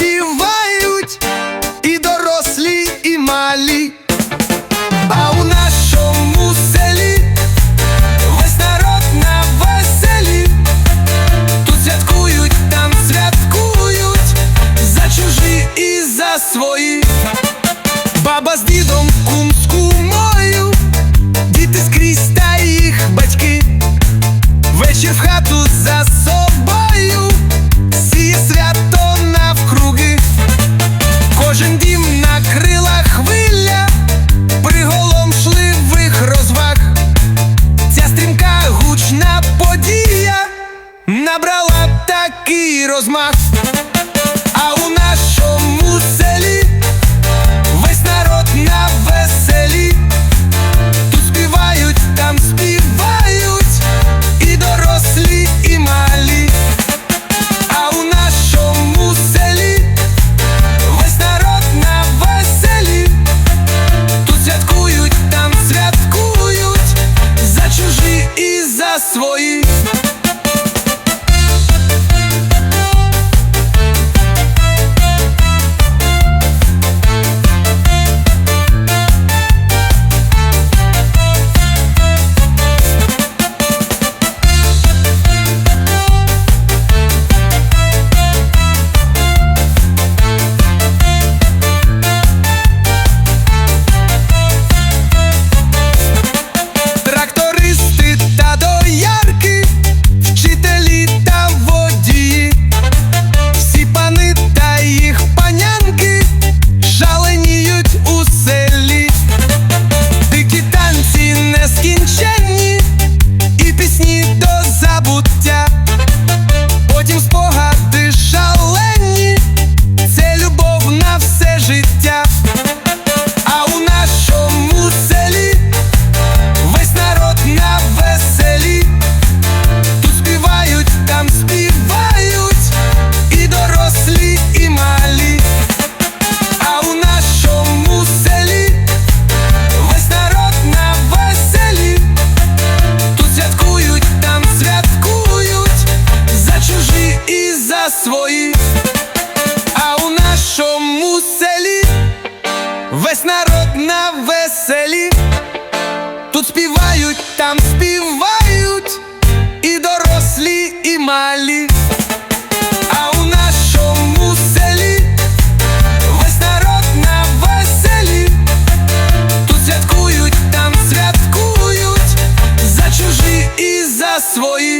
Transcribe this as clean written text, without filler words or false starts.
співають і дорослі, і малі. А у нашому селі весь народ на веселі. Тут святкують, там святкують, за чужі і за свої. Баба з дідом, кум з кумою, діти скрізь та їх батьки. Вечір в хату за собою сіє свято навкруги. Кожен дім накрила хвиля приголомшливих розваг. Ця стрімка гучна подія набрала такий розмах. А у нашому селі весь народ на веселі. Тут співають, там співають, і дорослі, і малі. А у нашому селі весь народ на веселі. Тут святкують, там святкують, за чужі і за свої. Потім спогади шалені, це любов на все життя. А у нашому селі весь народ на веселі. Тут співають, там співають, і дорослі, і малі. А у нашому селі весь народ на веселі. Тут святкують, там святкують, за чужі і за свої. А у нашому селі весь народ на веселі. Тут співають, там співають, і дорослі, і малі. А у нашому селі весь народ на веселі. Тут святкують, там святкують, за чужі і за свої.